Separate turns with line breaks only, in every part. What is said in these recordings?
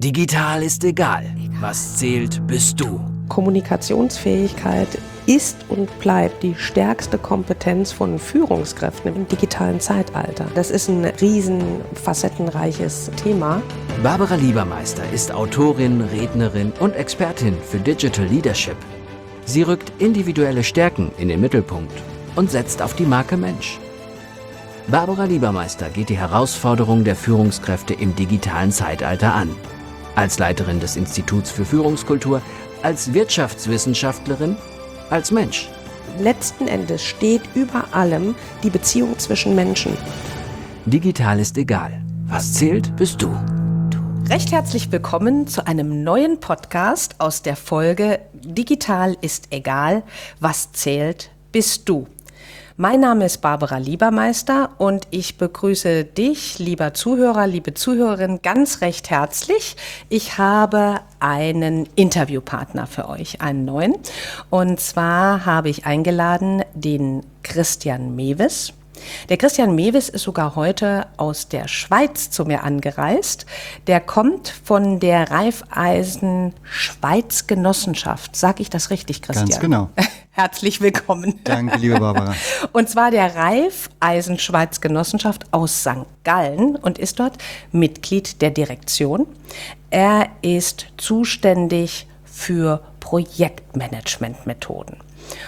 Digital ist egal. Was zählt, bist du.
Kommunikationsfähigkeit ist und bleibt die stärkste Kompetenz von Führungskräften im digitalen Zeitalter. Das ist ein riesen facettenreiches Thema.
Barbara Liebermeister ist Autorin, Rednerin und Expertin für Digital Leadership. Sie rückt individuelle Stärken in den Mittelpunkt und setzt auf die Marke Mensch. Barbara Liebermeister geht die Herausforderungen der Führungskräfte im digitalen Zeitalter an. Als Leiterin des Instituts für Führungskultur, als Wirtschaftswissenschaftlerin, als Mensch.
Letzten Endes steht über allem die Beziehung zwischen Menschen.
Digital ist egal. Was zählt, bist du.
Recht herzlich willkommen zu einem neuen Podcast aus der Folge Digital ist egal. Was zählt, bist du. Mein Name ist Barbara Liebermeister und ich begrüße dich, lieber Zuhörer, liebe Zuhörerin, ganz recht herzlich. Ich habe einen Interviewpartner für euch, einen neuen. Und zwar habe ich eingeladen den Christian Mewes. Der Christian Mewes ist sogar heute aus der Schweiz zu mir angereist. Der kommt von der Raiffeisen Schweiz Genossenschaft. Sag ich das richtig, Christian?
Ganz genau.
Herzlich willkommen.
Danke, liebe Barbara.
Und zwar der Raiffeisen Schweiz Genossenschaft aus St. Gallen und ist dort Mitglied der Direktion. Er ist zuständig für Projektmanagementmethoden.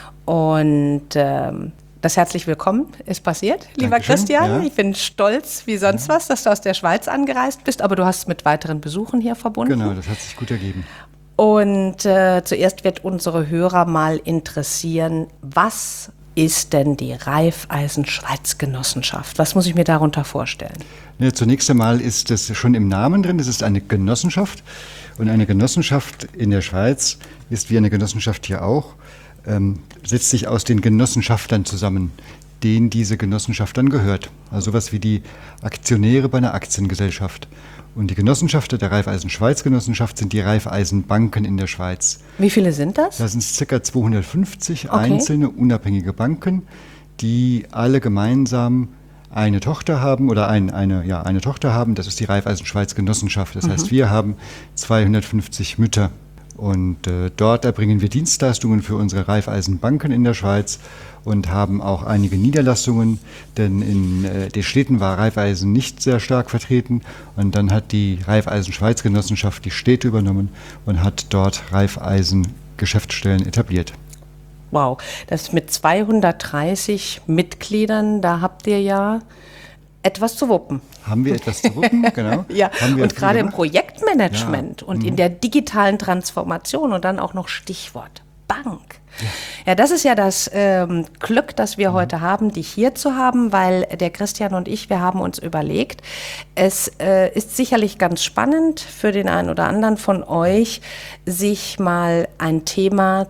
Und das herzlich willkommen ist passiert, lieber
Dankeschön,
Christian.
ja.
Ich bin stolz wie sonst was, dass du aus der Schweiz angereist bist, aber du hast es mit weiteren Besuchen hier verbunden.
Genau, das hat sich gut ergeben.
Und zuerst wird unsere Hörer mal interessieren, was ist denn die Raiffeisen Schweiz Genossenschaft? Was muss ich mir darunter vorstellen?
Ja, zunächst einmal ist es schon im Namen drin, es ist eine Genossenschaft. Und eine Genossenschaft in der Schweiz ist wie eine Genossenschaft hier auch, setzt sich aus den Genossenschaftern zusammen, denen diese Genossenschaft dann gehört. Also sowas wie die Aktionäre bei einer Aktiengesellschaft. Und die Genossenschaften der Raiffeisen Schweiz Genossenschaft sind die Raiffeisenbanken in der Schweiz.
Wie viele sind das?
Das sind ca. 250 einzelne unabhängige Banken, die alle gemeinsam eine Tochter haben oder eine Tochter haben. Das ist die Raiffeisen Schweiz Genossenschaft. Das heißt, wir haben 250 Mütter. Und dort erbringen wir Dienstleistungen für unsere Raiffeisenbanken in der Schweiz und haben auch einige Niederlassungen, denn in den Städten war Raiffeisen nicht sehr stark vertreten. Und dann hat die Raiffeisen Schweiz Genossenschaft die Städte übernommen und hat dort Raiffeisen Geschäftsstellen etabliert.
Wow, das mit 230 Mitgliedern, da habt ihr ja etwas zu wuppen.
Haben wir etwas zu wuppen, genau.
Ja, und gerade im
Projekt.
Projektmanagement und in der digitalen Transformation und dann auch noch Stichwort Bank. Ja, das ist ja das Glück, das wir heute haben, dich hier zu haben, weil der Christian und ich, wir haben uns überlegt, es ist sicherlich ganz spannend für den einen oder anderen von euch, sich mal ein Thema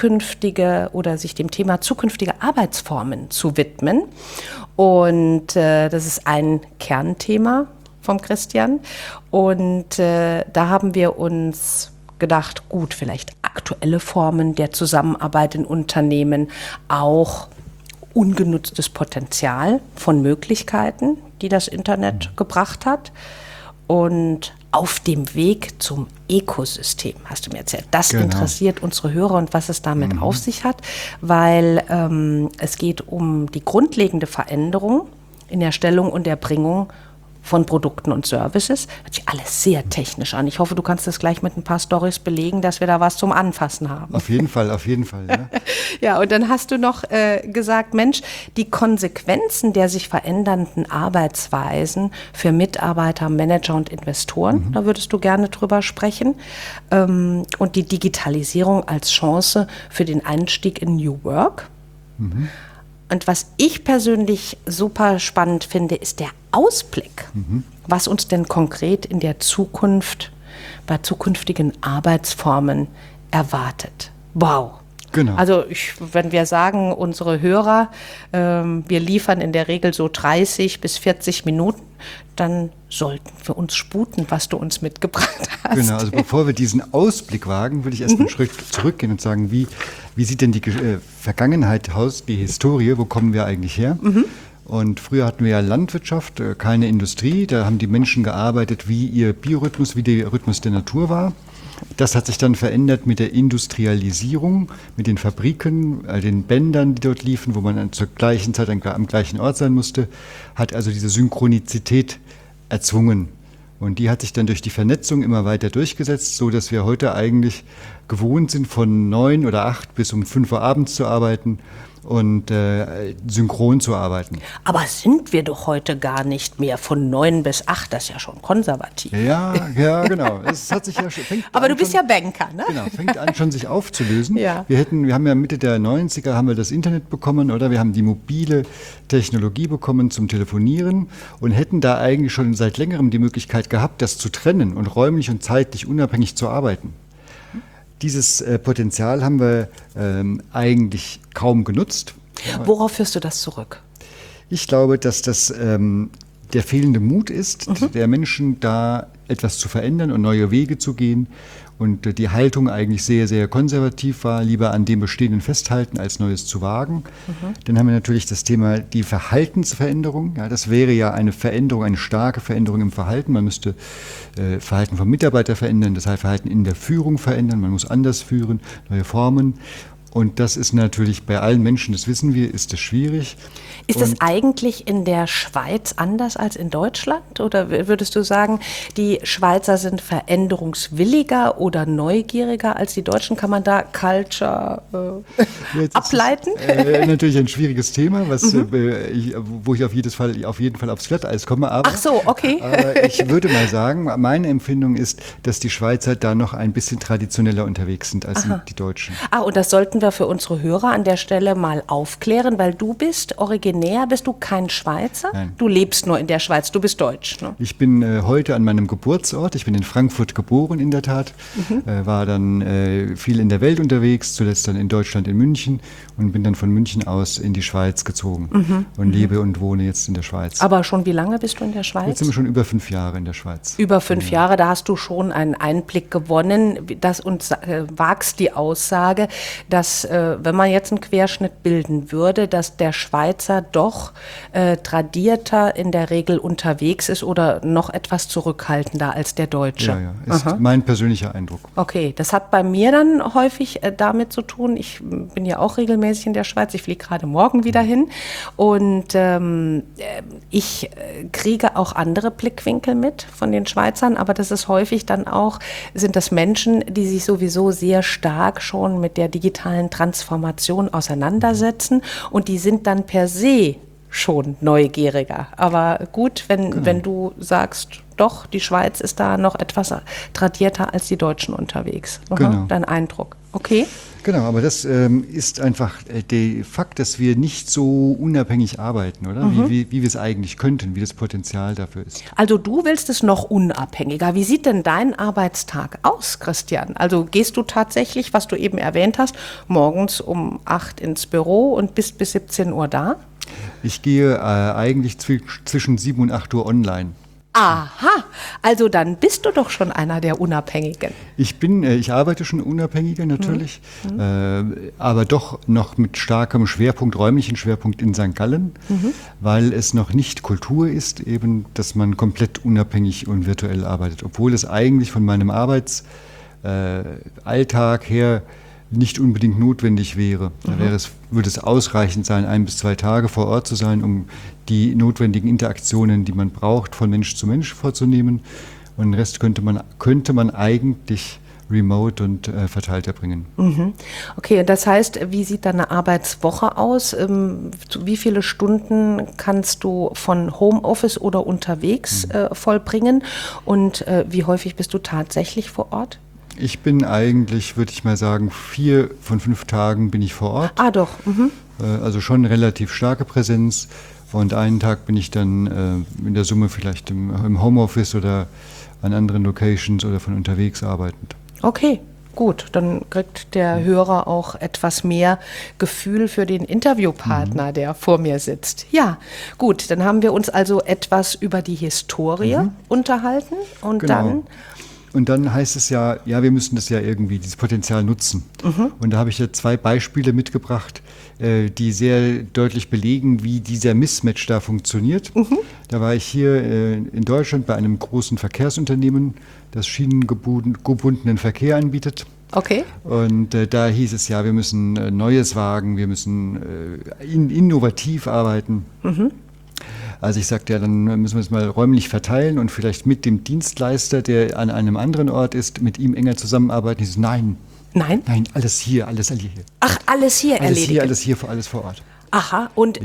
sich dem Thema zukünftige Arbeitsformen zu widmen. Und das ist ein Kernthema vom Christian. Und da haben wir uns gedacht, gut, vielleicht aktuelle Formen der Zusammenarbeit in Unternehmen, auch ungenutztes Potenzial von Möglichkeiten, die das Internet gebracht hat. Und auf dem Weg zum Ökosystem, hast du mir erzählt. Das interessiert unsere Hörer und was es damit auf sich hat, weil es geht um die grundlegende Veränderung in der Stellung und Erbringung von Produkten und Services. Hört sich alles sehr technisch an. Ich hoffe, du kannst das gleich mit ein paar Storys belegen, dass wir da was zum Anfassen haben.
Auf jeden Fall. Ja,
ja, und dann hast du noch gesagt, Mensch, die Konsequenzen der sich verändernden Arbeitsweisen für Mitarbeiter, Manager und Investoren, da würdest du gerne drüber sprechen. Und die Digitalisierung als Chance für den Einstieg in New Work. Und was ich persönlich super spannend finde, ist der Ausblick, was uns denn konkret in der Zukunft, bei zukünftigen Arbeitsformen erwartet. Wow.
Genau.
Also wenn wir sagen, unsere Hörer, wir liefern in der Regel so 30 bis 40 Minuten, dann sollten wir uns sputen, was du uns mitgebracht hast.
Genau, also bevor wir diesen Ausblick wagen, würde ich erst einen Schritt zurückgehen und sagen, wie sieht denn die Vergangenheit aus, die Historie, wo kommen wir eigentlich her? Und früher hatten wir ja Landwirtschaft, keine Industrie. Da haben die Menschen gearbeitet, wie ihr Biorhythmus, wie der Rhythmus der Natur war. Das hat sich dann verändert mit der Industrialisierung, mit den Fabriken, den Bändern, die dort liefen, wo man dann zur gleichen Zeit am gleichen Ort sein musste, hat also diese Synchronizität erzwungen. Und die hat sich dann durch die Vernetzung immer weiter durchgesetzt, so dass wir heute eigentlich gewohnt sind, von 9 oder 8 bis um 5 Uhr abends zu arbeiten und synchron zu arbeiten.
Aber sind wir doch heute gar nicht mehr von 9 bis 8, das ist ja schon konservativ.
Ja, genau. Es hat sich ja
Aber du bist ja Banker, ne?
Genau, fängt an schon sich aufzulösen.
Ja.
Wir haben ja Mitte der 90er haben wir das Internet bekommen, oder? Wir haben die mobile Technologie bekommen zum Telefonieren und hätten da eigentlich schon seit längerem die Möglichkeit gehabt, das zu trennen und räumlich und zeitlich unabhängig zu arbeiten. Dieses Potenzial haben wir eigentlich kaum genutzt.
Worauf führst du das zurück?
Ich glaube, dass das der fehlende Mut ist, der Menschen da etwas zu verändern und neue Wege zu gehen. Und die Haltung eigentlich sehr, sehr konservativ war, lieber an dem Bestehenden festhalten, als Neues zu wagen. Dann haben wir natürlich das Thema die Verhaltensveränderung. Ja, das wäre ja eine Veränderung, eine starke Veränderung im Verhalten. Man müsste Verhalten von Mitarbeitern verändern, das heißt Verhalten in der Führung verändern. Man muss anders führen, neue Formen. Und das ist natürlich bei allen Menschen, das wissen wir, ist das schwierig.
Ist es eigentlich in der Schweiz anders als in Deutschland? Oder würdest du sagen, die Schweizer sind veränderungswilliger oder neugieriger als die Deutschen? Kann man da Culture ableiten?
Natürlich ein schwieriges Thema, wo ich auf jeden Fall aufs Glatteis komme. Aber,
ach so, okay.
Aber ich würde mal sagen, meine Empfindung ist, dass die Schweizer da noch ein bisschen traditioneller unterwegs sind als die Deutschen.
Und das sollten wir für unsere Hörer an der Stelle mal aufklären, weil du bist bist du kein Schweizer?
Nein.
Du lebst nur in der Schweiz, du bist Deutsch, ne?
Ich bin heute an meinem Geburtsort, ich bin in Frankfurt geboren in der Tat, war dann viel in der Welt unterwegs, zuletzt dann in Deutschland in München und bin dann von München aus in die Schweiz gezogen und lebe und wohne jetzt in der Schweiz.
Aber schon wie lange bist du in der Schweiz?
Jetzt sind wir schon über 5 Jahre in der Schweiz.
Über 5 Jahre, da hast du schon einen Einblick gewonnen, wagst die Aussage, dass wenn man jetzt einen Querschnitt bilden würde, dass der Schweizer doch tradierter in der Regel unterwegs ist oder noch etwas zurückhaltender als der Deutsche.
Ja, ist mein persönlicher Eindruck.
Okay, das hat bei mir dann häufig damit zu tun, ich bin ja auch regelmäßig in der Schweiz, ich fliege gerade morgen wieder hin und ich kriege auch andere Blickwinkel mit von den Schweizern, aber das ist häufig dann auch, sind das Menschen, die sich sowieso sehr stark schon mit der digitalen Transformation auseinandersetzen und die sind dann per se schon neugieriger. Aber gut, wenn du sagst, doch, die Schweiz ist da noch etwas tradierter als die Deutschen unterwegs.
Genau.
Dein Eindruck. Okay.
Genau, aber das ist einfach der Fakt, dass wir nicht so unabhängig arbeiten, oder? Wie wir es eigentlich könnten, wie das Potenzial dafür ist.
Also du willst es noch unabhängiger. Wie sieht denn dein Arbeitstag aus, Christian? Also gehst du tatsächlich, was du eben erwähnt hast, morgens um 8 ins Büro und bist bis 17 Uhr da?
Ich gehe eigentlich zwischen 7 und 8 Uhr online.
Aha, also dann bist du doch schon einer der Unabhängigen.
Ich arbeite schon unabhängiger natürlich, aber doch noch mit starkem Schwerpunkt, räumlichen Schwerpunkt in St. Gallen, weil es noch nicht Kultur ist, eben, dass man komplett unabhängig und virtuell arbeitet, obwohl es eigentlich von meinem Arbeitsalltag her nicht unbedingt notwendig wäre. Da würde es ausreichend sein, 1 bis 2 Tage vor Ort zu sein, um die notwendigen Interaktionen, die man braucht, von Mensch zu Mensch vorzunehmen. Und den Rest könnte man eigentlich remote und verteilt erbringen.
Okay, das heißt, wie sieht deine Arbeitswoche aus? Wie viele Stunden kannst du von Homeoffice oder unterwegs vollbringen? Und wie häufig bist du tatsächlich vor Ort?
Ich bin eigentlich, würde ich mal sagen, 4 von 5 Tagen bin ich vor Ort.
Ah, doch.
Also schon relativ starke Präsenz. Und einen Tag bin ich dann in der Summe vielleicht im Homeoffice oder an anderen Locations oder von unterwegs arbeitend.
Okay, gut. Dann kriegt der Hörer auch etwas mehr Gefühl für den Interviewpartner, der vor mir sitzt. Ja, gut. Dann haben wir uns also etwas über die Historie unterhalten. Und
genau.
Dann
Und dann heißt es ja, wir müssen das ja irgendwie, dieses Potenzial nutzen. Und da habe ich ja 2 Beispiele mitgebracht, die sehr deutlich belegen, wie dieser Mismatch da funktioniert. Da war ich hier in Deutschland bei einem großen Verkehrsunternehmen, das schienengebundenen Verkehr anbietet.
Okay.
Und da hieß es ja, wir müssen Neues wagen, wir müssen innovativ arbeiten. Also ich sagte, ja, dann müssen wir es mal räumlich verteilen und vielleicht mit dem Dienstleister, der an einem anderen Ort ist, mit ihm enger zusammenarbeiten. Ich so, nein, alles hier, alles hier.
Ach, alles hier erledigen?
Alles vor Ort.
Aha, und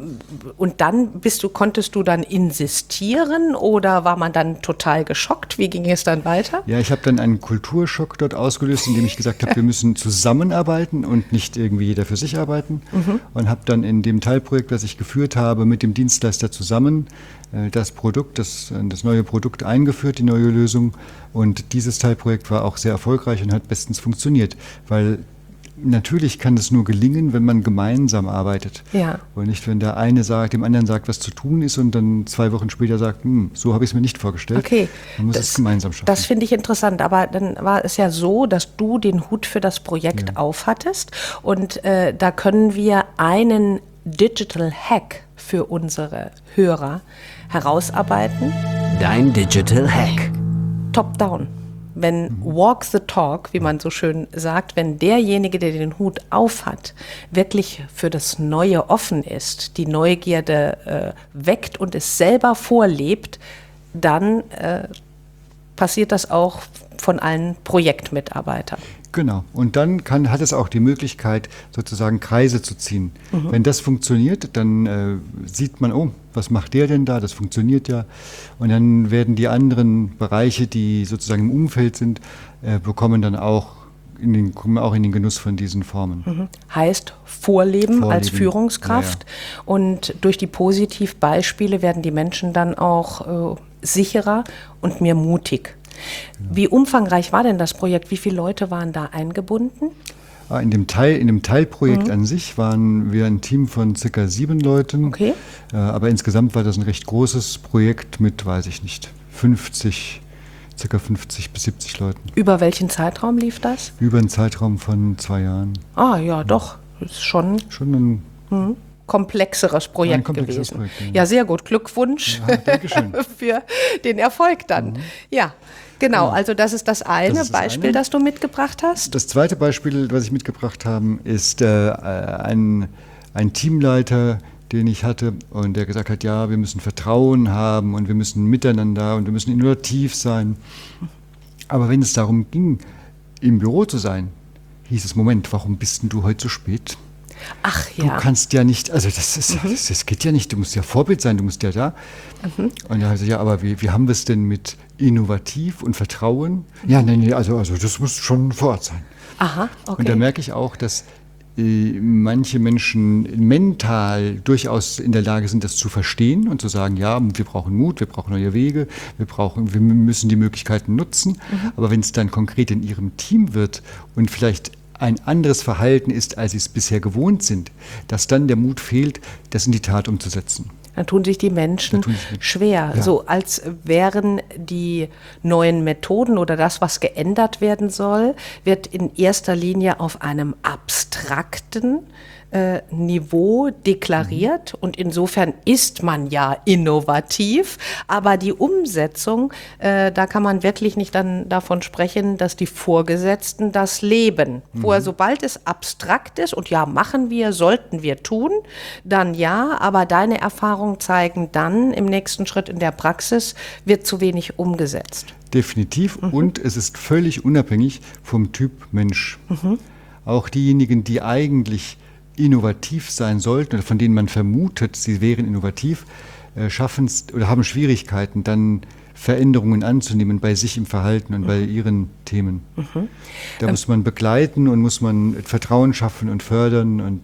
dann konntest du dann insistieren oder war man dann total geschockt? Wie ging es dann weiter?
Ja, ich habe dann einen Kulturschock dort ausgelöst, indem ich gesagt habe, wir müssen zusammenarbeiten und nicht irgendwie jeder für sich arbeiten. Und habe dann in dem Teilprojekt, das ich geführt habe, mit dem Dienstleister zusammen das neue Produkt eingeführt, die neue Lösung. Und dieses Teilprojekt war auch sehr erfolgreich und hat bestens funktioniert, weil natürlich kann es nur gelingen, wenn man gemeinsam arbeitet.
Ja.
Und nicht, wenn der eine dem anderen sagt, was zu tun ist und dann 2 Wochen später sagt, so habe ich es mir nicht vorgestellt.
Okay.
Man muss es gemeinsam schaffen.
Das finde ich interessant, aber dann war es ja so, dass du den Hut für das Projekt aufhattest und da können wir einen Digital Hack für unsere Hörer herausarbeiten.
Dein Digital Hack.
Top-down. Wenn walk the talk, wie man so schön sagt, wenn derjenige, der den Hut aufhat, wirklich für das Neue offen ist, die Neugierde weckt und es selber vorlebt, dann passiert das auch von allen Projektmitarbeitern.
Genau. Und dann hat es auch die Möglichkeit, sozusagen Kreise zu ziehen. Wenn das funktioniert, dann sieht man, was macht der denn da? Das funktioniert ja. Und dann werden die anderen Bereiche, die sozusagen im Umfeld sind, kommen dann auch in den Genuss von diesen Formen.
Heißt Vorleben als Führungskraft. Ja. Und durch die Positivbeispiele werden die Menschen dann auch sicherer und mehr mutig. Wie umfangreich war denn das Projekt? Wie viele Leute waren da eingebunden?
In dem Teilprojekt an sich waren wir ein Team von ca. 7 Leuten.
Okay.
Aber insgesamt war das ein recht großes Projekt mit, weiß ich nicht, ca. 50 bis 70 Leuten.
Über welchen Zeitraum lief das?
Über einen Zeitraum von 2 Jahren.
Ah ja, doch. Das ist schon ein komplexeres Projekt gewesen. Projekt, ja, sehr gut. Glückwunsch für den Erfolg dann. Ja, genau. Also das ist das eine Beispiel, das du mitgebracht hast.
Das zweite Beispiel, was ich mitgebracht habe, ist ein Teamleiter, den ich hatte und der gesagt hat, ja, wir müssen Vertrauen haben und wir müssen miteinander und wir müssen innovativ sein. Aber wenn es darum ging, im Büro zu sein, hieß es, Moment, warum bist denn du heute so spät?
Ach ja.
Du kannst ja nicht, also das geht ja nicht, du musst ja Vorbild sein, du musst ja da. Und er hat gesagt, ja, aber wie haben wir es denn mit innovativ und Vertrauen? Ja, nee, also das muss schon vor Ort sein.
Aha, okay.
Und da merke ich auch, dass manche Menschen mental durchaus in der Lage sind, das zu verstehen und zu sagen, ja, wir brauchen Mut, wir brauchen neue Wege, wir müssen die Möglichkeiten nutzen. Aber wenn es dann konkret in ihrem Team wird und vielleicht ein anderes Verhalten ist, als sie es bisher gewohnt sind, dass dann der Mut fehlt, das in die Tat umzusetzen.
Dann tun sich die Menschen schwer,
ja.
So als wären die neuen Methoden oder das, was geändert werden soll, wird in erster Linie auf einem abstrakten Niveau deklariert und insofern ist man ja innovativ, aber die Umsetzung, da kann man wirklich nicht dann davon sprechen, dass die Vorgesetzten das leben. Vorher, sobald es abstrakt ist und ja, machen wir, sollten wir tun, dann ja, aber deine Erfahrungen zeigen dann im nächsten Schritt in der Praxis, wird zu wenig umgesetzt.
Definitiv und es ist völlig unabhängig vom Typ Mensch. Auch diejenigen, die eigentlich innovativ sein sollten oder von denen man vermutet, sie wären innovativ, schaffen es oder haben Schwierigkeiten, dann Veränderungen anzunehmen bei sich im Verhalten und bei ihren Themen. Da muss man begleiten und muss man Vertrauen schaffen und fördern und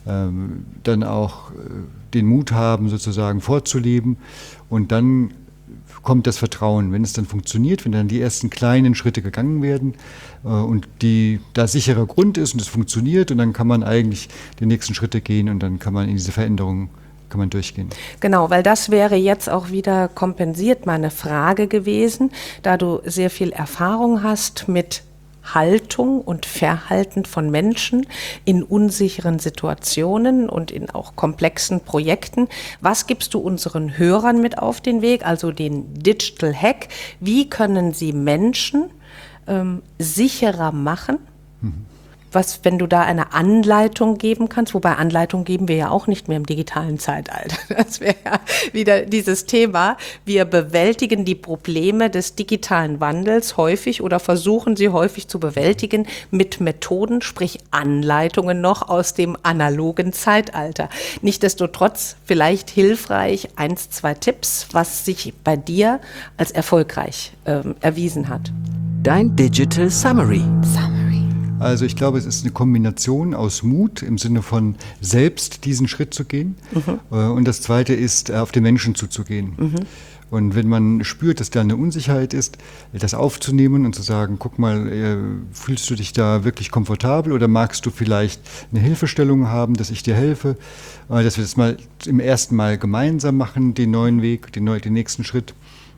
dann auch den Mut haben, sozusagen vorzuleben. Und dann kommt das Vertrauen, wenn es dann funktioniert, wenn dann die ersten kleinen Schritte gegangen werden und da sicherer Grund ist und es funktioniert und dann kann man eigentlich die nächsten Schritte gehen und dann kann man in diese Veränderung durchgehen.
Genau, weil das wäre jetzt auch wieder kompensiert meine Frage gewesen, da du sehr viel Erfahrung hast mit Haltung und Verhalten von Menschen in unsicheren Situationen und in auch komplexen Projekten. Was gibst du unseren Hörern mit auf den Weg, also den Digital Hack? Wie können sie Menschen sicherer machen? Was, wenn du da eine Anleitung geben kannst, wobei Anleitung geben wir ja auch nicht mehr im digitalen Zeitalter. Das wäre ja wieder dieses Thema. Wir bewältigen die Probleme des digitalen Wandels häufig oder versuchen sie häufig zu bewältigen mit Methoden, sprich Anleitungen noch aus dem analogen Zeitalter. Nichtsdestotrotz vielleicht hilfreich 1, 2 Tipps, was sich bei dir als erfolgreich erwiesen hat.
Dein Digital Summary.
Also ich glaube, es ist eine Kombination aus Mut im Sinne von selbst diesen Schritt zu gehen. Und das Zweite ist, auf den Menschen zuzugehen. Und wenn man spürt, dass da eine Unsicherheit ist, das aufzunehmen und zu sagen, guck mal, fühlst du dich da wirklich komfortabel oder magst du vielleicht eine Hilfestellung haben, dass ich dir helfe, dass wir das mal im ersten Mal gemeinsam machen, den neuen Weg, den nächsten Schritt.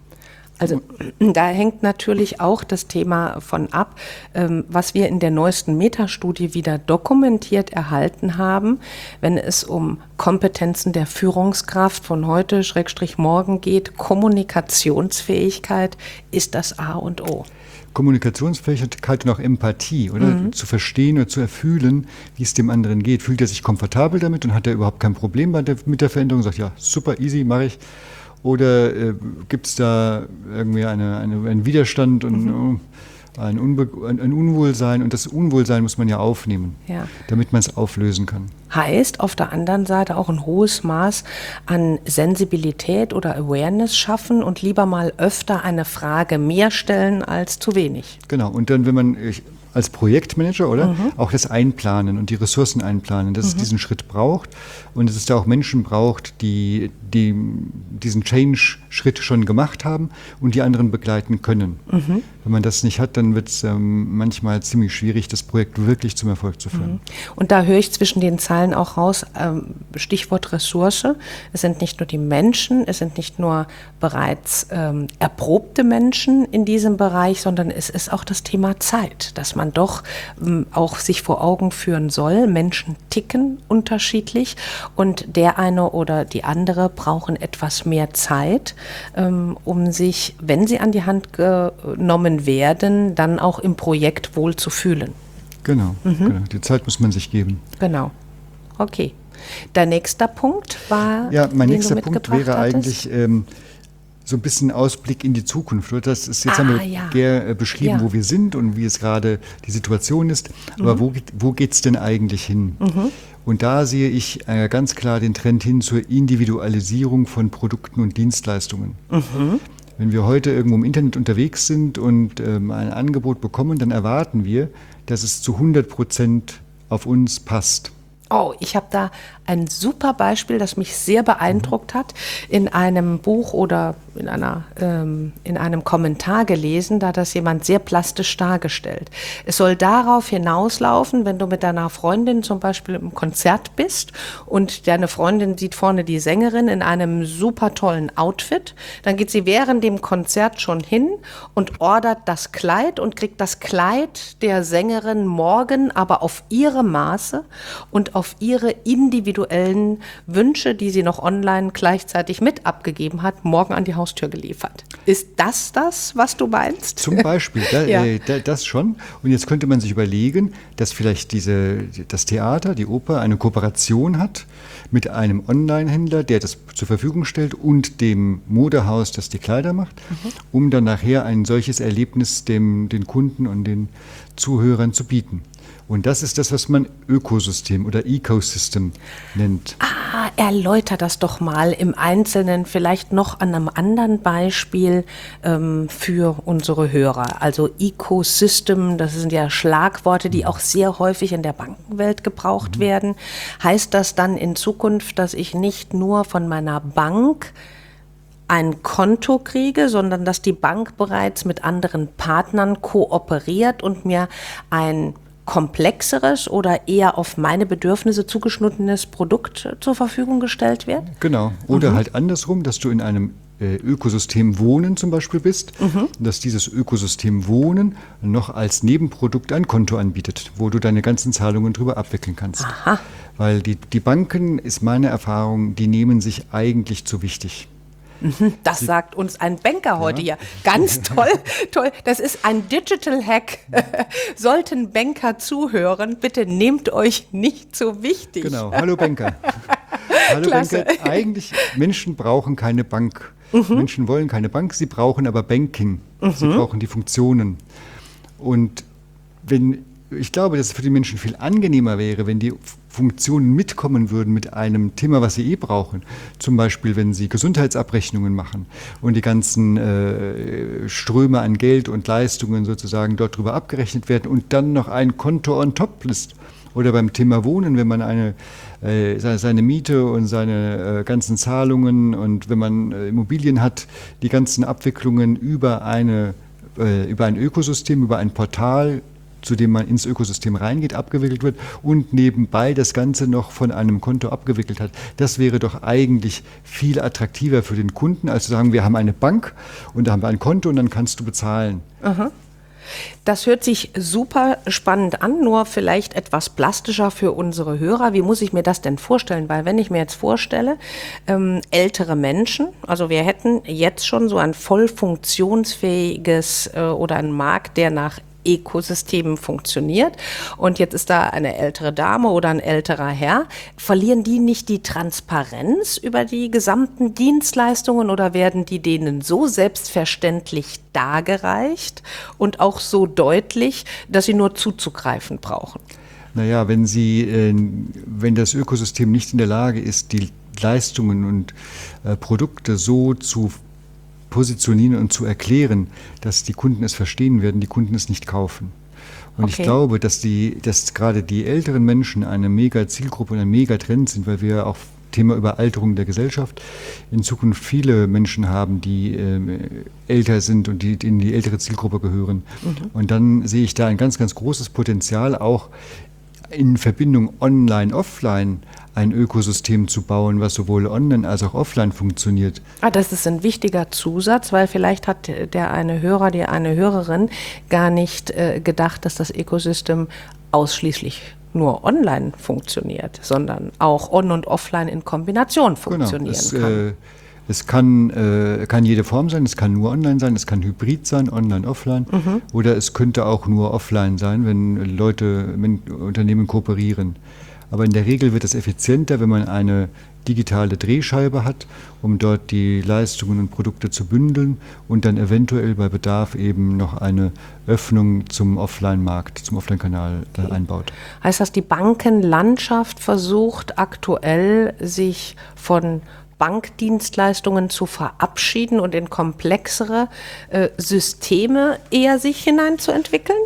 Also da hängt natürlich auch das Thema von ab, was wir in der neuesten Metastudie wieder dokumentiert erhalten haben, wenn es um Kompetenzen der Führungskraft von heute / morgen geht. Kommunikationsfähigkeit ist das A und O.
Kommunikationsfähigkeit und auch Empathie, oder? Zu verstehen oder zu erfühlen, wie es dem anderen geht. Fühlt er sich komfortabel damit und hat er überhaupt kein Problem mit der Veränderung? Sagt, ja, super, easy, mache ich. Oder gibt es da irgendwie einen Widerstand und ein Unwohlsein? Und das Unwohlsein muss man ja aufnehmen, damit man es auflösen kann.
Heißt auf der anderen Seite auch ein hohes Maß an Sensibilität oder Awareness schaffen und lieber mal öfter eine Frage mehr stellen als zu wenig.
Genau, und dann, wenn man als Projektmanager, oder? Auch das Einplanen und die Ressourcen einplanen, dass es diesen Schritt braucht und dass es da auch Menschen braucht, die diesen Change-Schritt schon gemacht haben und die anderen begleiten können. Wenn man das nicht hat, dann wird es manchmal ziemlich schwierig, das Projekt wirklich zum Erfolg zu führen.
Und da höre ich zwischen den Zeilen auch raus, Stichwort Ressource. Es sind nicht nur die Menschen, es sind nicht nur bereits erprobte Menschen in diesem Bereich, sondern es ist auch das Thema Zeit, dass man doch auch sich vor Augen führen soll. Menschen ticken unterschiedlich und der eine oder die andere brauchen etwas mehr Zeit, um sich, wenn sie an die Hand genommen werden, dann auch im Projekt wohl zu fühlen.
Genau, genau. Die Zeit muss man sich geben.
Genau, okay. Der nächste Punkt war,
ja, mein nächster Punkt wäre eigentlich so ein bisschen Ausblick in die Zukunft. Das ist, jetzt haben wir beschrieben, wo wir sind und wie es gerade die Situation ist. Aber wo geht es denn eigentlich hin? Und da sehe ich ganz klar den Trend hin zur Individualisierung von Produkten und Dienstleistungen. Wenn wir heute irgendwo im Internet unterwegs sind und ein Angebot bekommen, dann erwarten wir, dass es zu 100% auf uns passt.
Oh, ich habe da ein super Beispiel, das mich sehr beeindruckt hat, in einem Buch oder in einem Kommentar gelesen, da hat das jemand sehr plastisch dargestellt. Es soll darauf hinauslaufen, wenn du mit deiner Freundin zum Beispiel im Konzert bist und deine Freundin sieht vorne die Sängerin in einem super tollen Outfit, dann geht sie während dem Konzert schon hin und ordert das Kleid und kriegt das Kleid der Sängerin morgen aber auf ihre Maße und auf ihre individuellen Wünsche, die sie noch online gleichzeitig mit abgegeben hat, morgen an die Haustür geliefert. Ist das, was du meinst?
Zum Beispiel, das schon. Und jetzt könnte man sich überlegen, dass vielleicht das Theater, die Oper, eine Kooperation hat mit einem Online-Händler, der das zur Verfügung stellt und dem Modehaus, das die Kleider macht, um dann nachher ein solches Erlebnis den Kunden und den Zuhörern zu bieten. Und das ist das, was man Ökosystem oder Ecosystem nennt.
Erläuter das doch mal im Einzelnen, vielleicht noch an einem anderen Beispiel für unsere Hörer. Also Ecosystem, das sind ja Schlagworte, die auch sehr häufig in der Bankenwelt gebraucht werden. Heißt das dann in Zukunft, dass ich nicht nur von meiner Bank ein Konto kriege, sondern dass die Bank bereits mit anderen Partnern kooperiert und mir ein komplexeres oder eher auf meine Bedürfnisse zugeschnittenes Produkt zur Verfügung gestellt wird?
Genau. Oder halt andersrum, dass du in einem Ökosystem Wohnen zum Beispiel bist, dass dieses Ökosystem Wohnen noch als Nebenprodukt ein Konto anbietet, wo du deine ganzen Zahlungen drüber abwickeln kannst.
Aha.
Weil die Banken, ist meine Erfahrung, die nehmen sich eigentlich zu wichtig.
Das sagt uns ein Banker heute hier. Ganz toll, toll. Das ist ein Digital Hack. Sollten Banker zuhören, bitte nehmt euch nicht so wichtig.
Genau. Hallo Banker. Hallo
Klasse.
Banker. Eigentlich, Menschen brauchen keine Bank. Menschen wollen keine Bank, sie brauchen aber Banking. Sie brauchen die Funktionen. Und ich glaube, dass es für die Menschen viel angenehmer wäre, wenn die Funktionen mitkommen würden mit einem Thema, was sie brauchen. Zum Beispiel, wenn sie Gesundheitsabrechnungen machen und die ganzen Ströme an Geld und Leistungen sozusagen dort drüber abgerechnet werden und dann noch ein Konto on top ist. Oder beim Thema Wohnen, wenn man seine Miete und seine ganzen Zahlungen und wenn man Immobilien hat, die ganzen Abwicklungen über ein Ökosystem, über ein Portal, zu dem man ins Ökosystem reingeht, abgewickelt wird und nebenbei das Ganze noch von einem Konto abgewickelt hat. Das wäre doch eigentlich viel attraktiver für den Kunden, als zu sagen, wir haben eine Bank und da haben wir ein Konto und dann kannst du bezahlen.
Aha. Das hört sich super spannend an, nur vielleicht etwas plastischer für unsere Hörer. Wie muss ich mir das denn vorstellen? Weil wenn ich mir jetzt vorstelle, ältere Menschen, also wir hätten jetzt schon so ein voll funktionsfähiges oder einen Markt, der nach Ökosystemen funktioniert und jetzt ist da eine ältere Dame oder ein älterer Herr, verlieren die nicht die Transparenz über die gesamten Dienstleistungen oder werden die denen so selbstverständlich dargereicht und auch so deutlich, dass sie nur zuzugreifen brauchen?
Naja, wenn das Ökosystem nicht in der Lage ist, die Leistungen und Produkte so zu positionieren und zu erklären, dass die Kunden es verstehen werden, die Kunden es nicht kaufen. Und ich glaube, dass gerade die älteren Menschen eine mega Zielgruppe und ein mega Trend sind, weil wir auch Thema Überalterung der Gesellschaft in Zukunft viele Menschen haben, die älter sind und die in die ältere Zielgruppe gehören. Und dann sehe ich da ein ganz, ganz großes Potenzial, auch in Verbindung online-offline ein Ökosystem zu bauen, was sowohl online als auch offline funktioniert.
Das ist ein wichtiger Zusatz, weil vielleicht hat der eine Hörer, die eine Hörerin gar nicht gedacht, dass das Ökosystem ausschließlich nur online funktioniert, sondern auch on- und offline in Kombination funktionieren kann.
Es kann jede Form sein, es kann nur online sein, es kann hybrid sein, online, offline, oder es könnte auch nur offline sein, wenn Unternehmen kooperieren. Aber in der Regel wird es effizienter, wenn man eine digitale Drehscheibe hat, um dort die Leistungen und Produkte zu bündeln und dann eventuell bei Bedarf eben noch eine Öffnung zum Offline-Markt, zum Offline-Kanal einbaut.
Heißt das, die Bankenlandschaft versucht aktuell, sich von Bankdienstleistungen zu verabschieden und in komplexere Systeme eher sich hineinzuentwickeln?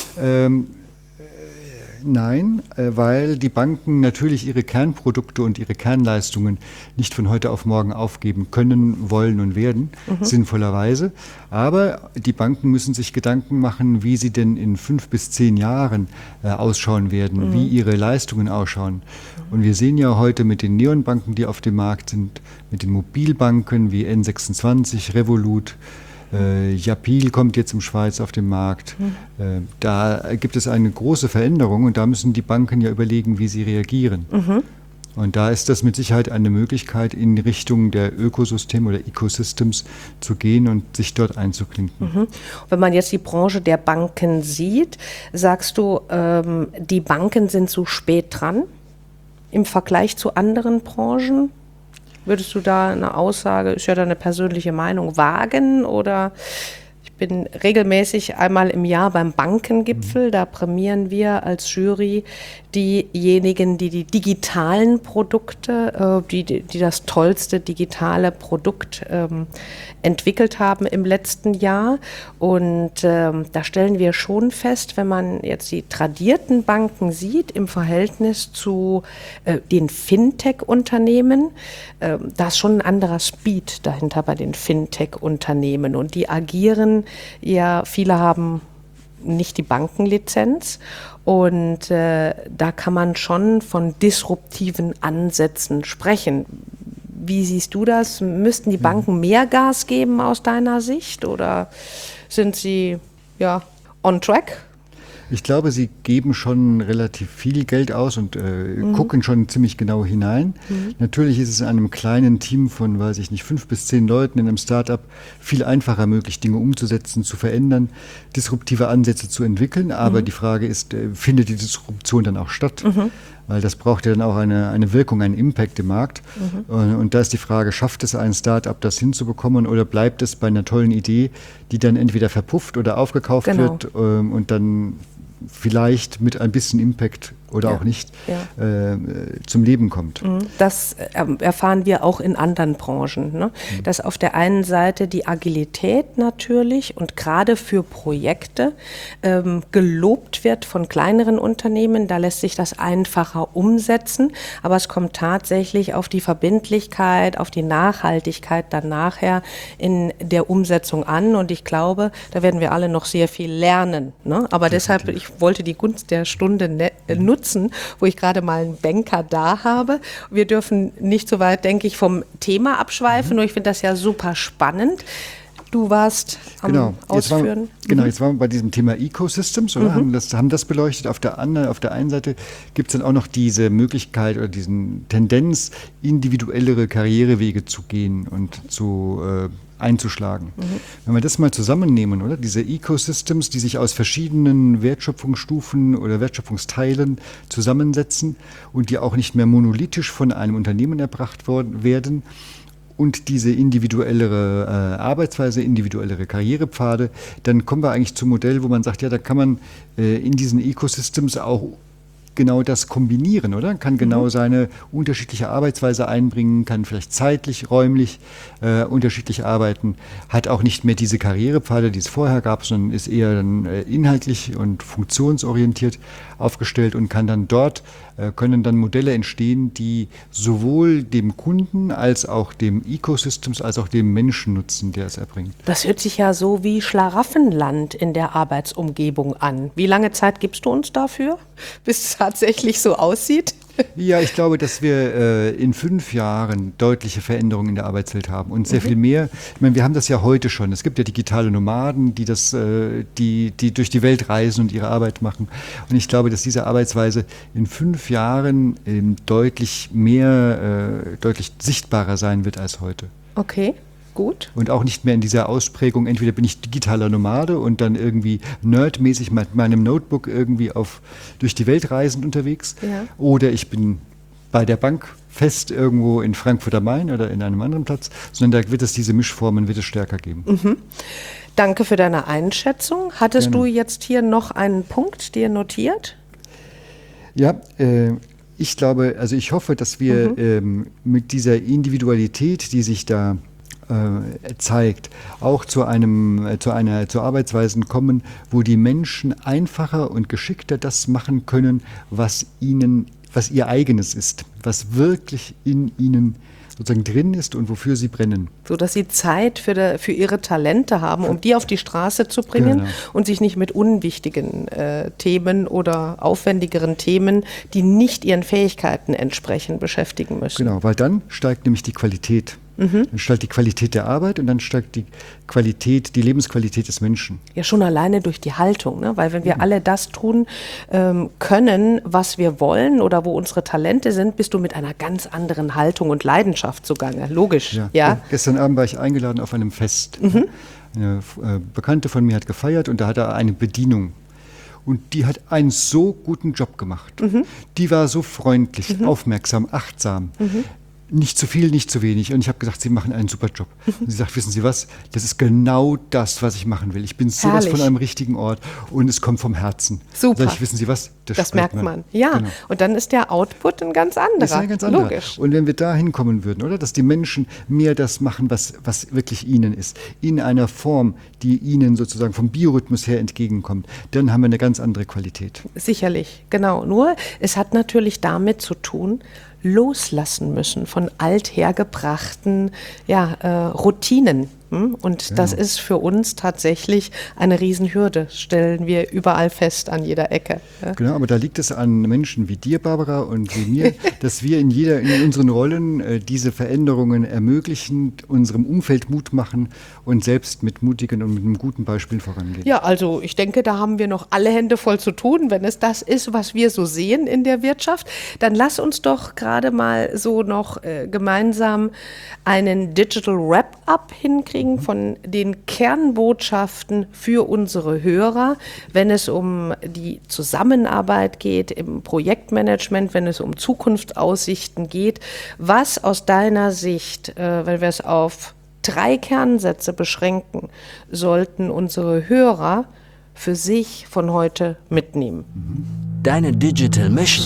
Nein, weil die Banken natürlich ihre Kernprodukte und ihre Kernleistungen nicht von heute auf morgen aufgeben können, wollen und werden, sinnvollerweise. Aber die Banken müssen sich Gedanken machen, wie sie denn in 5 bis 10 Jahren ausschauen werden, wie ihre Leistungen ausschauen. Und wir sehen ja heute mit den Neonbanken, die auf dem Markt sind, mit den Mobilbanken wie N26, Revolut, Yapil kommt jetzt in Schweiz auf den Markt. Da gibt es eine große Veränderung und da müssen die Banken ja überlegen, wie sie reagieren. Und da ist das mit Sicherheit eine Möglichkeit, in Richtung der Ökosysteme oder Ecosystems zu gehen und sich dort einzuklinken.
Wenn man jetzt die Branche der Banken sieht, sagst du, die Banken sind zu spät dran im Vergleich zu anderen Branchen? Würdest du da eine Aussage, ist ja deine persönliche Meinung, wagen? Oder ich bin regelmäßig einmal im Jahr beim Bankengipfel, da prämieren wir als Jury diejenigen, die die digitalen Produkte, die das tollste digitale Produkt entwickelt haben im letzten Jahr. Und da stellen wir schon fest, wenn man jetzt die tradierten Banken sieht im Verhältnis zu den Fintech-Unternehmen, da ist schon ein anderer Speed dahinter bei den Fintech-Unternehmen. Und die agieren ja, viele haben nicht die Bankenlizenz. Und da kann man schon von disruptiven Ansätzen sprechen. Wie siehst du das? Müssten die Banken mehr Gas geben aus deiner Sicht oder sind sie on track?
Ich glaube, sie geben schon relativ viel Geld aus und gucken schon ziemlich genau hinein. Natürlich ist es in einem kleinen Team von, 5 bis 10 Leuten in einem Start-up viel einfacher möglich, Dinge umzusetzen, zu verändern, disruptive Ansätze zu entwickeln. Aber die Frage ist, findet die Disruption dann auch statt? Weil das braucht ja dann auch eine Wirkung, einen Impact im Markt. Und da ist die Frage, schafft es ein Start-up, das hinzubekommen oder bleibt es bei einer tollen Idee, die dann entweder verpufft oder aufgekauft wird und dann vielleicht mit ein bisschen Impact oder auch nicht zum Leben kommt.
Das erfahren wir auch in anderen Branchen, ne? Dass auf der einen Seite die Agilität natürlich und gerade für Projekte gelobt wird von kleineren Unternehmen. Da lässt sich das einfacher umsetzen, aber es kommt tatsächlich auf die Verbindlichkeit, auf die Nachhaltigkeit dann nachher in der Umsetzung an und ich glaube, da werden wir alle noch sehr viel lernen, ne? Aber deshalb, ich wollte die Gunst der Stunde nutzen, wo ich gerade mal einen Banker da habe. Wir dürfen nicht so weit, denke ich, vom Thema abschweifen, nur ich finde das ja super spannend. Du warst am Ausführen.
Jetzt waren wir bei diesem Thema Ecosystems, oder? Haben das beleuchtet. Auf der einen Seite gibt es dann auch noch diese Möglichkeit oder diesen Tendenz, individuellere Karrierewege zu gehen und einzuschlagen. Wenn wir das mal zusammennehmen, oder? Diese Ecosystems, die sich aus verschiedenen Wertschöpfungsstufen oder Wertschöpfungsteilen zusammensetzen und die auch nicht mehr monolithisch von einem Unternehmen erbracht werden, und diese individuellere Arbeitsweise, individuellere Karrierepfade, dann kommen wir eigentlich zum Modell, wo man sagt, ja, da kann man in diesen Ecosystems auch genau das kombinieren, oder? Kann genau seine unterschiedliche Arbeitsweise einbringen, kann vielleicht zeitlich, räumlich unterschiedlich arbeiten, hat auch nicht mehr diese Karrierepfade, die es vorher gab, sondern ist eher dann inhaltlich und funktionsorientiert aufgestellt und kann dann können dann Modelle entstehen, die sowohl dem Kunden als auch dem Ecosystems als auch dem Menschen nutzen, der es erbringt.
Das hört sich ja so wie Schlaraffenland in der Arbeitsumgebung an. Wie lange Zeit gibst du uns dafür, bis es tatsächlich so aussieht?
Ja, ich glaube, dass wir in 5 Jahren deutliche Veränderungen in der Arbeitswelt haben und sehr viel mehr. Ich meine, wir haben das ja heute schon. Es gibt ja digitale Nomaden, die durch die Welt reisen und ihre Arbeit machen. Und ich glaube, dass diese Arbeitsweise in 5 Jahren deutlich sichtbarer sein wird als heute.
Okay. Gut.
Und auch nicht mehr in dieser Ausprägung, entweder bin ich digitaler Nomade und dann irgendwie nerdmäßig mit meinem Notebook irgendwie durch die Welt reisend unterwegs, oder ich bin bei der Bank fest irgendwo in Frankfurt am Main oder in einem anderen Platz, sondern da wird es diese Mischformen stärker geben.
Danke für deine Einschätzung. Hattest du jetzt hier noch einen Punkt dir notiert?
Ja, ich glaube, also ich hoffe, dass wir mit dieser Individualität, die sich da zeigt, auch zu Arbeitsweisen kommen, wo die Menschen einfacher und geschickter das machen können, was ihr eigenes ist, was wirklich in ihnen sozusagen drin ist und wofür sie brennen.
So dass sie Zeit für ihre Talente haben, um die auf die Straße zu bringen und sich nicht mit unwichtigen Themen oder aufwendigeren Themen, die nicht ihren Fähigkeiten entsprechen, beschäftigen müssen.
Genau, weil dann steigt nämlich die Qualität. Dann steigt die Qualität der Arbeit und dann steigt die Lebensqualität des Menschen. Ja,
schon alleine durch die Haltung, ne? Weil wenn wir alle das tun können, was wir wollen oder wo unsere Talente sind, bist du mit einer ganz anderen Haltung und Leidenschaft zugange. Logisch. Ja?
Gestern Abend war ich eingeladen auf einem Fest. Eine Bekannte von mir hat gefeiert und da hat er eine Bedienung. Und die hat einen so guten Job gemacht. Die war so freundlich, aufmerksam, achtsam. Nicht zu viel, nicht zu wenig. Und ich habe gesagt, Sie machen einen super Job. Und sie sagt, wissen Sie was, das ist genau das, was ich machen will. Ich bin sowas von einem richtigen Ort und es kommt vom Herzen.
Super.
Sag ich, wissen Sie was,
das merkt man. Ja, genau. Und dann ist der Output ein ganz anderer.
Ist ein ganz anderer.
Logisch.
Und wenn wir da hinkommen würden, oder, dass die Menschen mehr das machen, was wirklich ihnen ist, in einer Form, die ihnen sozusagen vom Biorhythmus her entgegenkommt, dann haben wir eine ganz andere Qualität.
Sicherlich, genau. Nur, es hat natürlich damit zu tun, loslassen müssen von althergebrachten Routinen. Und das ist für uns tatsächlich eine Riesenhürde, stellen wir überall fest, an jeder Ecke. Ja.
Genau, aber da liegt es an Menschen wie dir, Barbara, und wie mir, dass wir in unseren Rollen diese Veränderungen ermöglichen, unserem Umfeld Mut machen und selbst mit mutigen und mit einem guten Beispiel vorangehen.
Ja, also ich denke, da haben wir noch alle Hände voll zu tun, wenn es das ist, was wir so sehen in der Wirtschaft. Dann lass uns doch gerade mal so noch gemeinsam einen Digital Wrap-up hinkriegen von den Kernbotschaften für unsere Hörer, wenn es um die Zusammenarbeit geht, im Projektmanagement, wenn es um Zukunftsaussichten geht. Was aus deiner Sicht, wenn wir es auf 3 Kernsätze beschränken, sollten unsere Hörer für sich von heute mitnehmen?
Deine Digital Mission.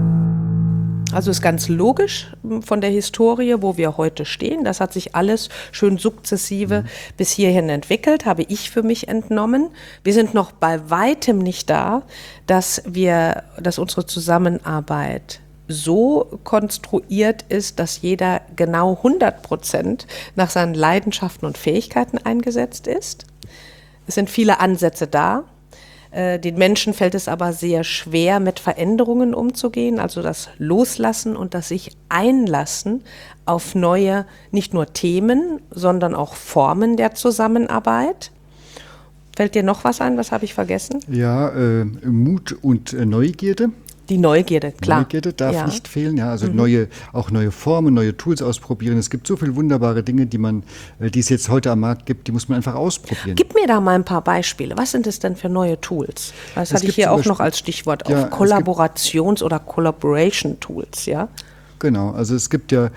Also ist ganz logisch von der Historie, wo wir heute stehen. Das hat sich alles schön sukzessive bis hierhin entwickelt, habe ich für mich entnommen. Wir sind noch bei weitem nicht da, dass unsere Zusammenarbeit so konstruiert ist, dass jeder genau 100% nach seinen Leidenschaften und Fähigkeiten eingesetzt ist. Es sind viele Ansätze da. Den Menschen fällt es aber sehr schwer, mit Veränderungen umzugehen, also das Loslassen und das sich einlassen auf neue, nicht nur Themen, sondern auch Formen der Zusammenarbeit. Fällt dir noch was ein? Was habe ich vergessen?
Ja, Mut und Neugierde.
Die Neugierde, klar.
Neugierde darf nicht fehlen, ja, also neue Formen, neue Tools ausprobieren. Es gibt so viele wunderbare Dinge, die es jetzt heute am Markt gibt, die muss man einfach ausprobieren.
Gib mir da mal ein paar Beispiele. Was sind es denn für neue Tools? Das hatte ich hier auch noch als Stichwort auf Kollaborations- oder Collaboration-Tools, ja?
Genau, also es gibt ja,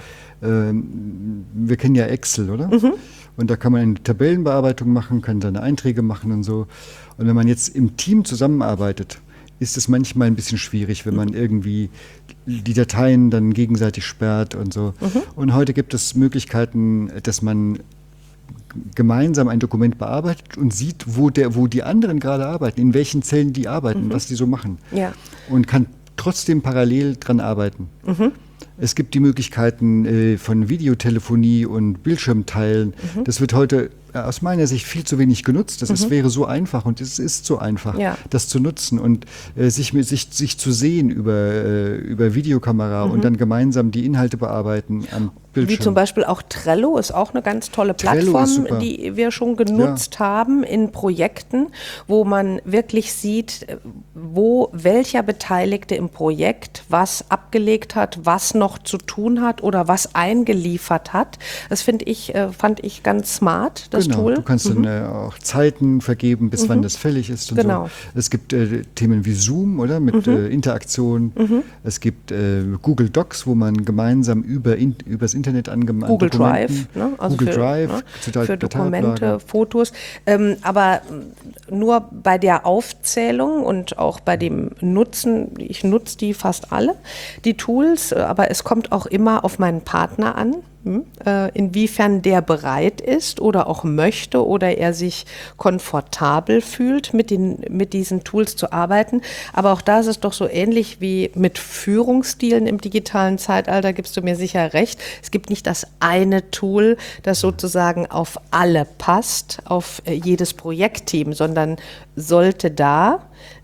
wir kennen ja Excel, oder? Und da kann man eine Tabellenbearbeitung machen, kann seine Einträge machen und so. Und wenn man jetzt im Team zusammenarbeitet, ist es manchmal ein bisschen schwierig, wenn man irgendwie die Dateien dann gegenseitig sperrt und so. Und heute gibt es Möglichkeiten, dass man gemeinsam ein Dokument bearbeitet und sieht, wo die anderen gerade arbeiten, in welchen Zellen die arbeiten, was die so machen. Ja. Und kann trotzdem parallel dran arbeiten. Es gibt die Möglichkeiten von Videotelefonie und Bildschirmteilen. Das wird heute aus meiner Sicht viel zu wenig genutzt. Das wäre so einfach und es ist so einfach, das zu nutzen und sich zu sehen über Videokamera und dann gemeinsam die Inhalte bearbeiten am Bildschirm.
Wie zum Beispiel auch Trello ist auch eine ganz tolle Plattform, die wir schon genutzt haben in Projekten, wo man wirklich sieht, wo welcher Beteiligte im Projekt was abgelegt hat, was noch zu tun hat oder was eingeliefert hat. Das fand ich ganz smart, das Tool.
Du kannst dann auch Zeiten vergeben, bis wann das fällig ist und so. Es gibt Themen wie Zoom, oder? Mit Interaktion. Es gibt Google Docs, wo man gemeinsam übers Internet
Google Drive, ne? Also
Google Drive,
für Dokumente, Fotos. Aber nur bei der Aufzählung und auch bei dem Nutzen, ich nutze die fast alle, die Tools, aber es kommt auch immer auf meinen Partner an. Inwiefern der bereit ist oder auch möchte oder er sich komfortabel fühlt, mit diesen Tools zu arbeiten. Aber auch da ist es doch so ähnlich wie mit Führungsstilen im digitalen Zeitalter, gibst du mir sicher recht. Es gibt nicht das eine Tool, das sozusagen auf alle passt, auf jedes Projektteam, sondern sollte da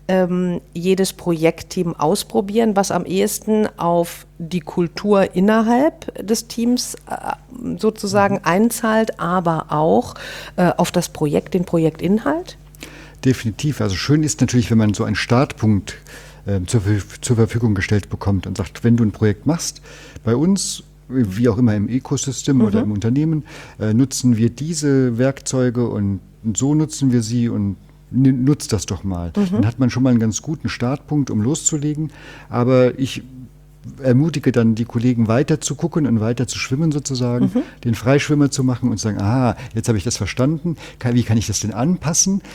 jedes Projektteam ausprobieren, was am ehesten auf die Kultur innerhalb des Teams sozusagen einzahlt, aber auch auf das Projekt, den Projektinhalt?
Definitiv. Also schön ist natürlich, wenn man so einen Startpunkt zur Verfügung gestellt bekommt und sagt, wenn du ein Projekt machst, bei uns, wie auch immer im Ecosystem oder im Unternehmen, nutzen wir diese Werkzeuge und so nutzen wir sie und nutzt das doch mal. Dann hat man schon mal einen ganz guten Startpunkt, um loszulegen. Aber ich ermutige dann die Kollegen weiter zu gucken und weiter zu schwimmen sozusagen, den Freischwimmer zu machen und zu sagen, aha, jetzt habe ich das verstanden, wie kann ich das denn anpassen?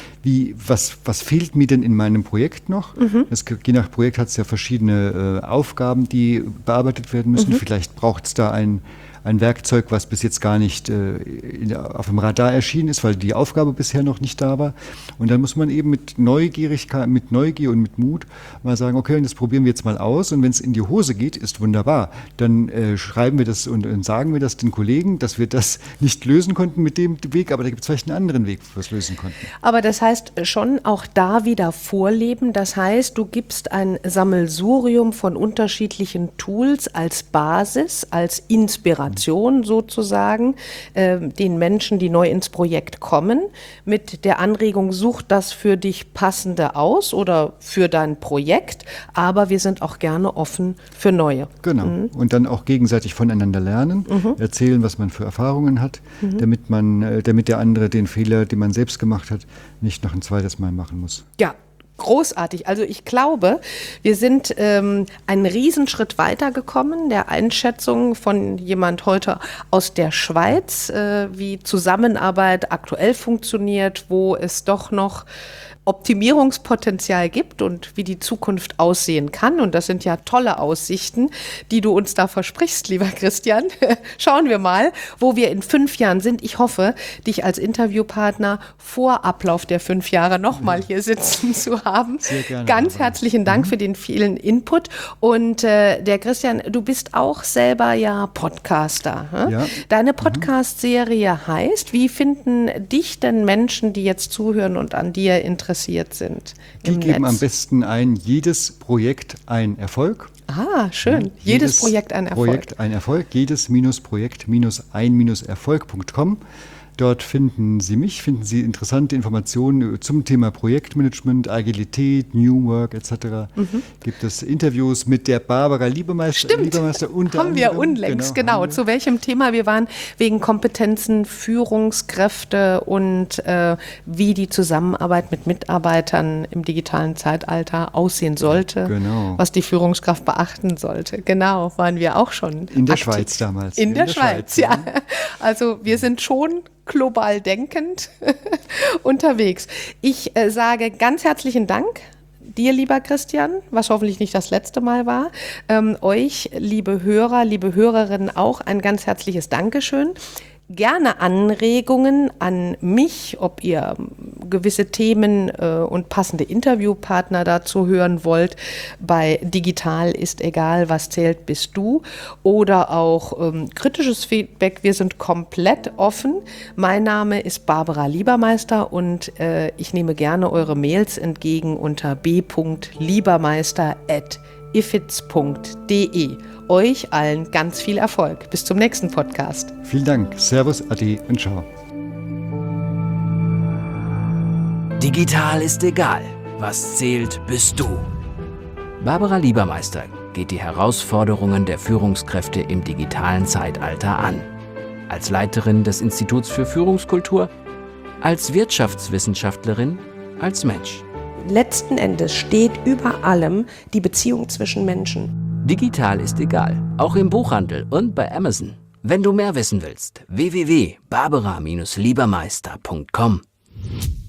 Was fehlt mir denn in meinem Projekt noch? Je nach Projekt hat es ja verschiedene Aufgaben, die bearbeitet werden müssen. Vielleicht braucht es da ein ein Werkzeug, was bis jetzt gar nicht auf dem Radar erschienen ist, weil die Aufgabe bisher noch nicht da war. Und dann muss man eben mit Neugierigkeit, mit Neugier und mit Mut mal sagen, okay, das probieren wir jetzt mal aus. Und wenn es in die Hose geht, ist wunderbar. Dann schreiben wir das und sagen wir das den Kollegen, dass wir das nicht lösen konnten mit dem Weg, aber da gibt es vielleicht einen anderen Weg, wo wir es lösen konnten.
Aber das heißt schon auch da wieder vorleben. Das heißt, du gibst ein Sammelsurium von unterschiedlichen Tools als Basis, als Inspiration sozusagen, den Menschen, die neu ins Projekt kommen, mit der Anregung, such das für dich Passende aus oder für dein Projekt, aber wir sind auch gerne offen für Neue.
Genau. Und dann auch gegenseitig voneinander lernen, erzählen, was man für Erfahrungen hat, damit der andere den Fehler, den man selbst gemacht hat, nicht noch ein zweites Mal machen muss.
Ja. Großartig. Also ich glaube, wir sind einen Riesenschritt weitergekommen, der Einschätzung von jemand heute aus der Schweiz, wie Zusammenarbeit aktuell funktioniert, wo es doch noch Optimierungspotenzial gibt und wie die Zukunft aussehen kann. Und das sind ja tolle Aussichten, die du uns da versprichst, lieber Christian. Schauen wir mal, wo wir in 5 Jahren sind. Ich hoffe, dich als Interviewpartner vor Ablauf der 5 Jahre nochmal hier sitzen zu haben.
Sehr gerne.
Ganz herzlichen Dank für den vielen Input. Und der Christian, du bist auch selber ja Podcaster.
Ja.
Deine Podcast-Serie heißt, wie finden dich denn Menschen, die jetzt zuhören und an dir interessiert sind im
Die geben
Netz?
am besten ein, jedes Projekt ein Erfolg.
Ah, schön. Jedes Projekt ein Erfolg.
Projekt ein Erfolg, jedes-Projekt-ein-Erfolg.com. Dort finden Sie mich, finden Sie interessante Informationen zum Thema Projektmanagement, Agilität, New Work etc. Gibt es Interviews mit der Barbara Liebermeister.
Stimmt,
unter
haben wir
anderem.
unlängst, genau. Zu welchem Thema wir waren, wegen Kompetenzen, Führungskräfte und wie die Zusammenarbeit mit Mitarbeitern im digitalen Zeitalter aussehen sollte,
Genau.
was die Führungskraft beachten sollte. Genau, waren wir auch schon
In der
aktiv.
Schweiz damals.
In der Schweiz, ja. Also wir sind schon global denkend unterwegs. Ich sage ganz herzlichen Dank dir, lieber Christian, was hoffentlich nicht das letzte Mal war. Euch, liebe Hörer, liebe Hörerinnen, auch ein ganz herzliches Dankeschön. Gerne Anregungen an mich, ob ihr gewisse Themen und passende Interviewpartner dazu hören wollt. Bei Digital ist egal, was zählt, bist du. Oder auch kritisches Feedback. Wir sind komplett offen. Mein Name ist Barbara Liebermeister und ich nehme gerne eure Mails entgegen unter b.liebermeister@ifits.de. Euch allen ganz viel Erfolg. Bis zum nächsten Podcast.
Vielen Dank. Servus, Ade und ciao.
Digital ist egal. Was zählt, bist du. Barbara Liebermeister geht die Herausforderungen der Führungskräfte im digitalen Zeitalter an. Als Leiterin des Instituts für Führungskultur, als Wirtschaftswissenschaftlerin, als Mensch.
Letzten Endes steht über allem die Beziehung zwischen Menschen.
Digital ist egal, auch im Buchhandel und bei Amazon. Wenn du mehr wissen willst, www.barbara-liebermeister.com.